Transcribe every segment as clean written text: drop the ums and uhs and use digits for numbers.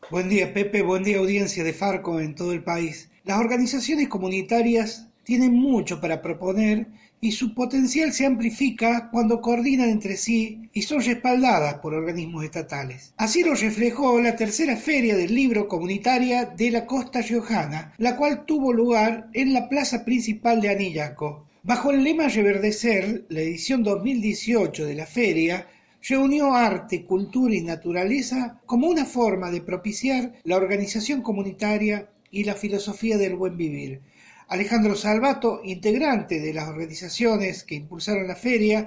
Buen día, Pepe. Buen día, audiencia de Farco en todo el país. Las organizaciones comunitarias tienen mucho para proponer y su potencial se amplifica cuando coordinan entre sí y son respaldadas por organismos estatales. Así lo reflejó la tercera Feria del Libro Comunitaria de la Costa Riojana, la cual tuvo lugar en la plaza principal de Anillaco. Bajo el lema Reverdecer, la edición 2018 de la feria reunió arte, cultura y naturaleza como una forma de propiciar la organización comunitaria y la filosofía del buen vivir. Alejandro Salvato, integrante de las organizaciones que impulsaron la feria,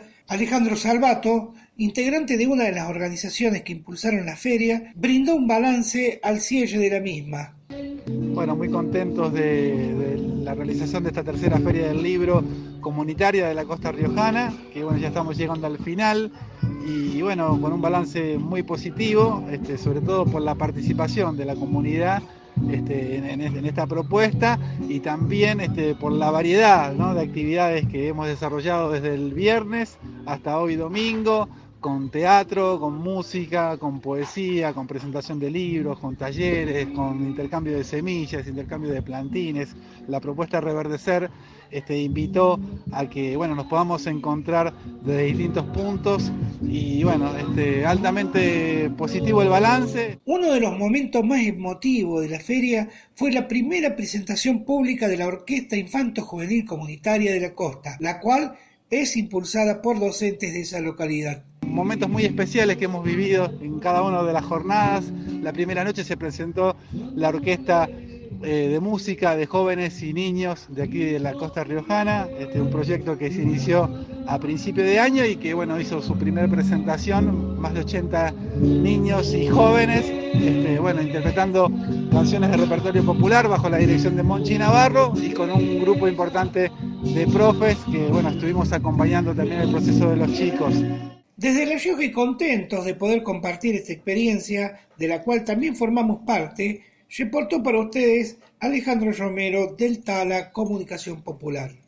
brindó un balance al cierre de la misma. Bueno, muy contentos de la realización de esta tercera Feria del Libro Comunitaria de la Costa Riojana, que bueno, ya estamos llegando al final y bueno, con un balance muy positivo, sobre todo por la participación de la comunidad en esta propuesta y también por la variedad, ¿no?, de actividades que hemos desarrollado desde el viernes hasta hoy domingo, con teatro, con música, con poesía, con presentación de libros, con talleres, con intercambio de semillas, intercambio de plantines. La propuesta Reverdecer invitó a que nos podamos encontrar desde distintos puntos y altamente positivo el balance. Uno de los momentos más emotivos de la feria fue la primera presentación pública de la Orquesta Infanto-Juvenil Comunitaria de la Costa, la cual es impulsada por docentes de esa localidad. Momentos muy especiales que hemos vivido en cada una de las jornadas. La primera noche se presentó la orquesta de música de jóvenes y niños de aquí de la Costa Riojana, un proyecto que se inició a principio de año y que hizo su primera presentación, más de 80 niños y jóvenes, interpretando canciones de repertorio popular bajo la dirección de Monchi Navarro y con un grupo importante de profes que estuvimos acompañando también el proceso de los chicos. Desde La Rioja y contentos de poder compartir esta experiencia, de la cual también formamos parte, reportó para ustedes Alejandro Romero del Tala Comunicación Popular.